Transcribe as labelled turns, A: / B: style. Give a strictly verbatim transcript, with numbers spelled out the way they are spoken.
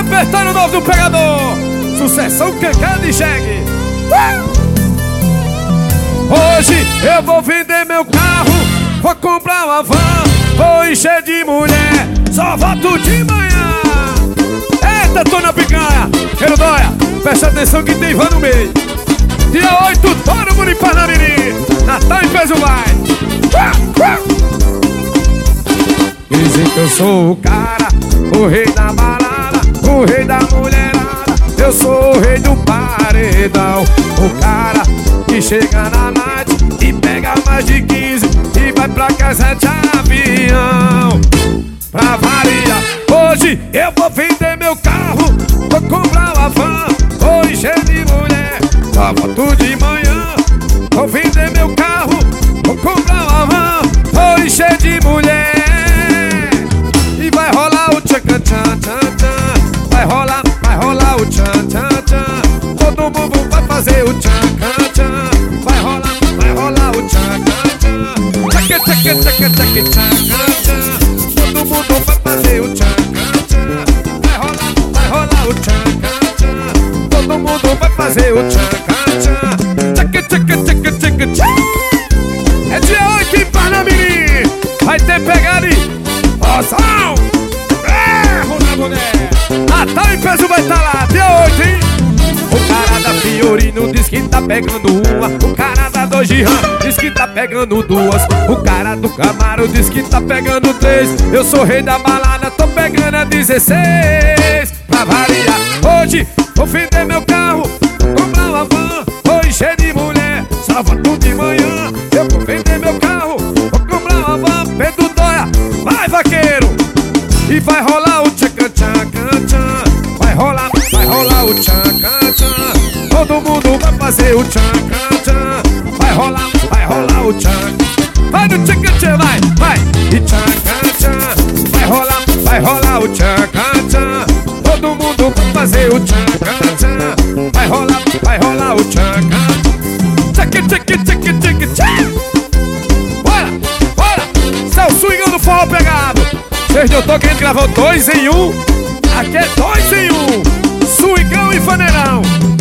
A: repertório novo do Pegador. Sucessão Cacada e Jegue. Hoje eu vou vender meu carro, vou comprar uma van, vou encher de mulher, só volto de manhã. Eita, tô na picanha, quero dóia, presta atenção que tem van no meio. Dia oito, todo mundo em Parnamirim, Natal em peso vai. Dizem que eu sou o cara, o rei da balada, o rei da mulherada. Eu sou o rei do paredão, o cara que chega na night e pega mais de quinze e vai pra casa de avião. Pra variar, hoje eu vou vender meu carro, vou comprar uma van, vou encher de mulher, só volto de manhã. Vou vender meu carro, vou comprar uma van, vou encher de mulher. E vai rolar o tchan tchan tchan tchan, vai rolar, vai rolar o tchan tchan tchan. Todo mundo vai fazer o tchan tchan tchan, vai rolar, vai rolar o tchan tchan tchan. Tchaca tchaca tchaca tchaca tchan tchan. Todo mundo vai fazer o tchan tchan tchan, vai rolar, vai rolar o tchan tchan tchan. Todo mundo vai fazer o tchan tchan tchan. Tchaca tchaca tchaca tchaca tchan. É dia oito em Parnamirim, vai ter pegada e Roção! É, Rona Boné! Natal em peso vai estar lá, dia oito, hein? O cara da Fiorino diz que tá pegando uma, o cara da Dojihan diz que tá pegando duas, o cara do Camaro diz que tá pegando três. Eu sou rei da balada, tô pegando a dezesseis. Pra variar, hoje vou vender meu carro, vou comprar uma van, vou encher de mulher, só volto de manhã. Eu vou vender meu carro, vou comprar uma van, Pedro Dóia, vai vaqueiro! E vai rolar o tchaca tchaca tchan, vai rolar, vai rolar o tchaca tchan. Todo mundo vai fazer o tchaca tchan, vai rolar, vai rolar o tchaca. Vai no tchaca tchan, vai, vai! E tchaca tchan, vai rolar, vai rolar o tchaca tchan. Todo mundo vai fazer o tchaca tchan, vai rolar, vai rolar o tchaca. Tchaca tchaca tchaca tchaca tchan. Bora, bora! Esse é o swingão do forró pegado. Vocês não estão querendo gravar dois em um? Aqui é dois em um, swingão e vaneirão.